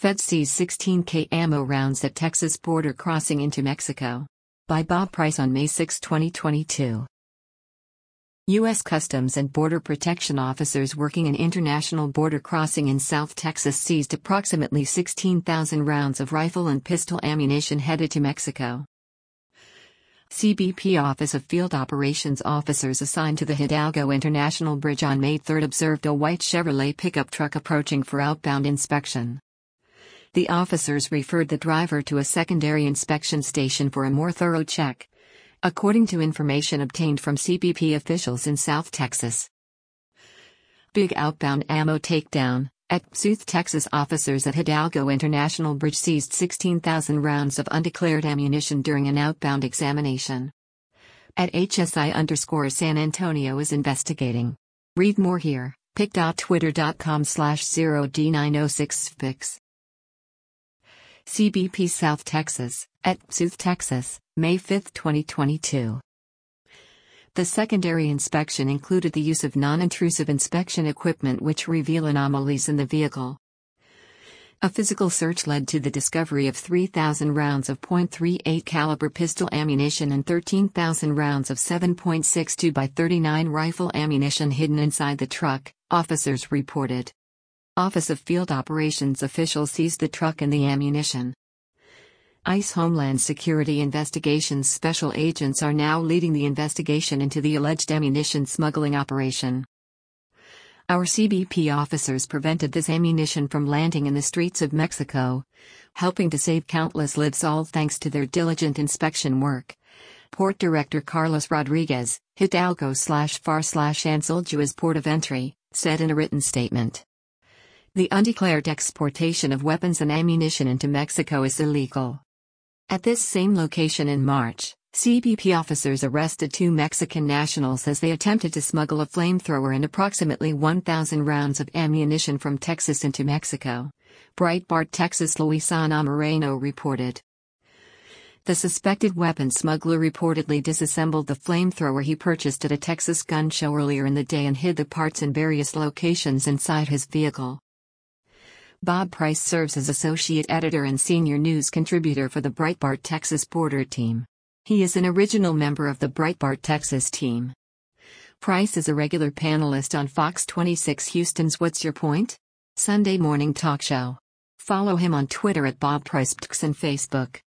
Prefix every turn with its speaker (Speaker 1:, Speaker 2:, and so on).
Speaker 1: Fed sees 16K ammo rounds at Texas border crossing into Mexico. By Bob Price on May 6, 2022. U.S. Customs and Border Protection officers working an international border crossing in South Texas seized approximately 16,000 rounds of rifle and pistol ammunition headed to Mexico. CBP Office of Field Operations officers assigned to the Hidalgo International Bridge on May 3 observed a white Chevrolet pickup truck approaching for outbound inspection. The officers referred the driver to a secondary inspection station for a more thorough check, according to information obtained from CBP officials in South Texas. Big outbound ammo takedown. At South Texas, officers at Hidalgo International Bridge seized 16,000 rounds of undeclared ammunition during an outbound examination. At HSI_San Antonio is investigating. Read more here. pic.twitter.com/0D906fix. CBP South Texas, at South Texas, May 5, 2022. The secondary inspection included the use of non-intrusive inspection equipment which reveal anomalies in the vehicle. A physical search led to the discovery of 3,000 rounds of .38 caliber pistol ammunition and 13,000 rounds of 7.62 by 39 rifle ammunition hidden inside the truck, officers reported. Office of Field Operations officials seized the truck and the ammunition. ICE Homeland Security Investigations special agents are now leading the investigation into the alleged ammunition smuggling operation. Our CBP officers prevented this ammunition from landing in the streets of Mexico, helping to save countless lives, all thanks to their diligent inspection work. Port Director Carlos Rodriguez, Hidalgo/FAR/Anzalduas Port of Entry, said in a written statement. The undeclared exportation of weapons and ammunition into Mexico is illegal. At this same location in March, CBP officers arrested 2 Mexican nationals as they attempted to smuggle a flamethrower and approximately 1,000 rounds of ammunition from Texas into Mexico. Breitbart Texas Luisana Moreno reported. The suspected weapon smuggler reportedly disassembled the flamethrower he purchased at a Texas gun show earlier in the day and hid the parts in various locations inside his vehicle. Bob Price serves as associate editor and senior news contributor for the Breitbart Texas Border Team. He is an original member of the Breitbart Texas team. Price is a regular panelist on Fox 26 Houston's What's Your Point? Sunday morning talk show. Follow him on Twitter at Bob Price and Facebook.